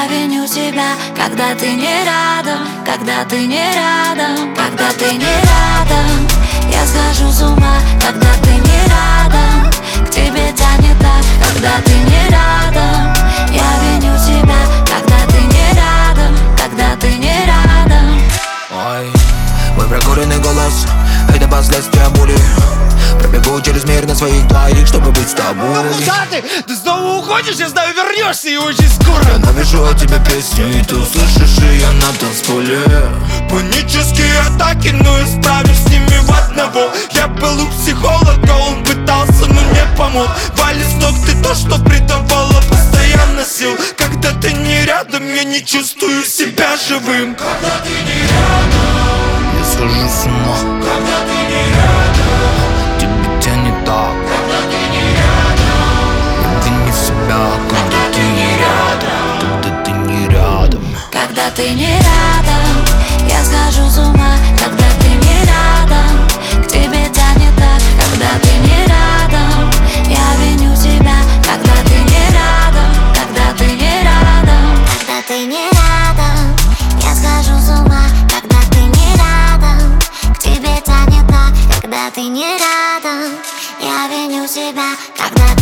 Я виню себя, когда ты не рядом, когда ты не рядом, когда ты не рядом. Я схожу с ума, когда ты не рядом. К тебе тянет так, когда ты не рядом. Я виню себя, когда ты не рядом, когда ты не рядом. Ой, мой прокуренный голос — это последствия боли. Пробегу через мир на своих двоих, чтобы быть с тобой. Куда ты? Ты снова уходишь, я знаю, вернешься и очень скоро. Я напишу о тебе песню, и ты услышишь ее на танцполе. Панические атаки, но я справлюсь с ними в одного. Я был у психолога, он пытался, но не помог. Вали с ног ты то, что придавало постоянно сил. Когда ты не рядом, я не чувствую себя живым. Когда ты не рядом, я схожу с ума. когда ты не рядом, Тебе тянет так, когда ты не рядом, я виню себя, когда ты не рядом, когда ты не рядом. Когда ты не рядом, я схожу с ума. Когда ты не рядом, к тебе тянет так, когда ты не рядом. Я виню себя, когда ты не рядом, когда ты не рядом. Когда ты не рядом, я схожу с ума. Когда ты не рядом, к тебе тянет так, когда ты не рядом. Я виню себя, когда